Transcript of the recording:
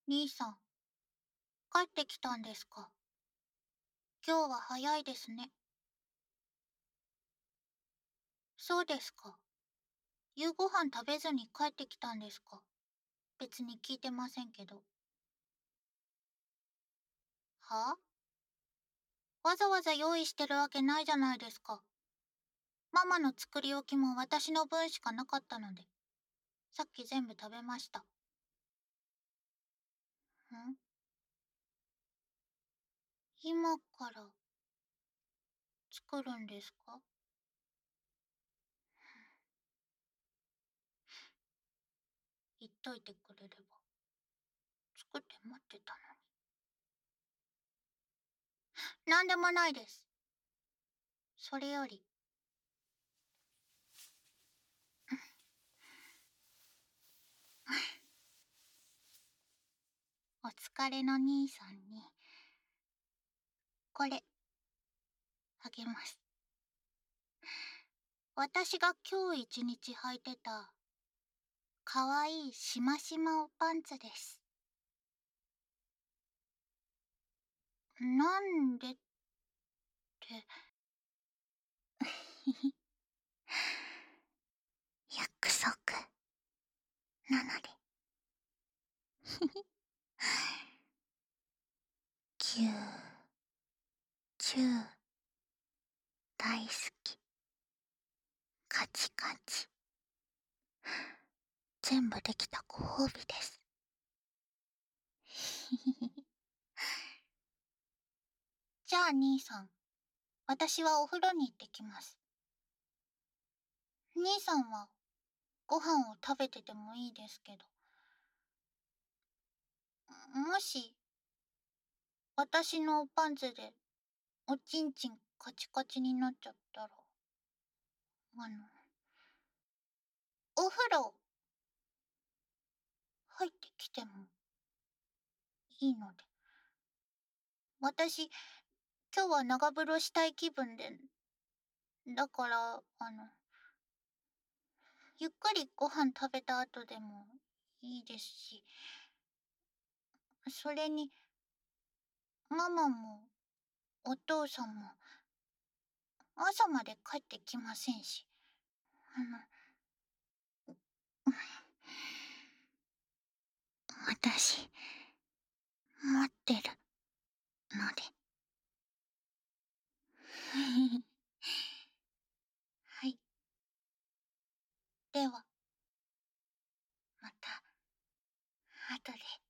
兄さん、帰ってきたんですか？今日は早いですね。そうですか。夕ご飯食べずに帰ってきたんですか？別に聞いてませんけど。は？わざわざ用意してるわけないじゃないですか。ママの作り置きも私の分しかなかったので、さっき全部食べました。今から作るんですか？言っといてくれれば、作って待ってたのに。なんでもないです。それより、お疲れの兄さんに、これ、あげます。私が今日一日履いてた、かわいいしましまおパンツです。なんでって、約束、なので。キュー、チュー、大好き。カチカチ。全部できたご褒美です。じゃあ兄さん、私はお風呂に行ってきます。兄さんはご飯を食べててもいいですけど、もし私のおパンツでおちんちんカチカチになっちゃったら、あの、お風呂入ってきてもいいので。私、今日は長風呂したい気分で、だから、ゆっくりご飯食べた後でもいいですし、それに、ママもお父さんも朝まで帰ってきませんし、あの、私、待ってるので。はい。では、また、後で。